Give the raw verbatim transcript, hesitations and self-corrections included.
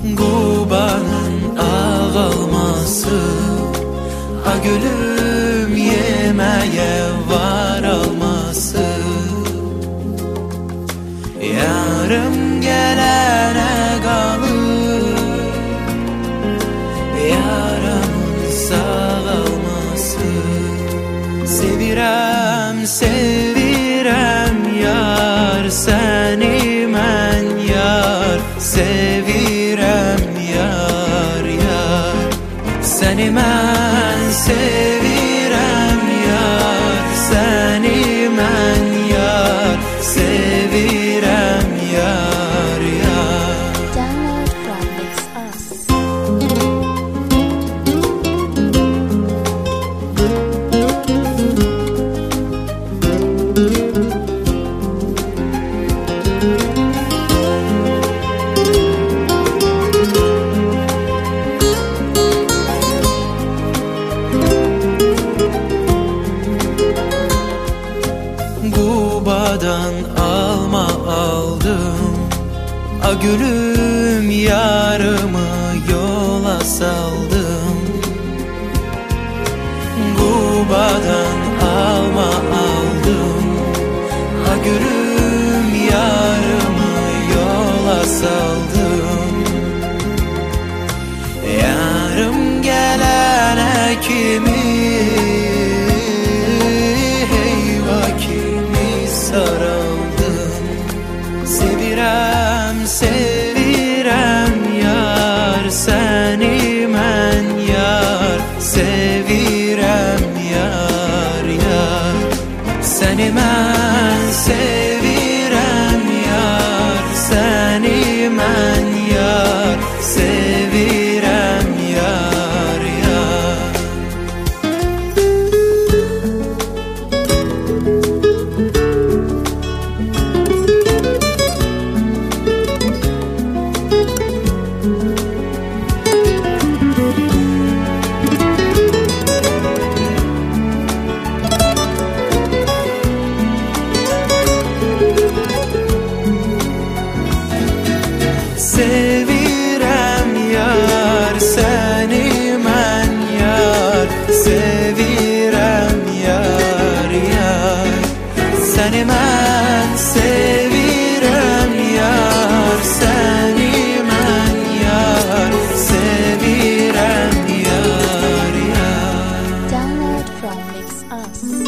Qubanın ağalması, a gülüm yemeye var alması. Yarım gelene kalır yaramın sağalması. Sevirem, sevirem yar, seni men yar. Sevirem yar yar, seni men sevirem yar. Seni men yar, sevirem yar yar. Download from Mix Us. Qubadan alma aldım, a gülüm yarımı yola saldım. Qubadan alma aldım, a gülüm yarımı yola saldım. Yarım gelene kimi sarıldım. Sevirem, sevirem yar, seni men yar. Sevirem yar yar, seni men sevirem yar. Seni men yar, sevirem yar yar. Sevirem yar, seni men yar. Sevirem yar yar, seni men sevirem yar. Seni men yar, sevirem yar yar. Download from Mix Us.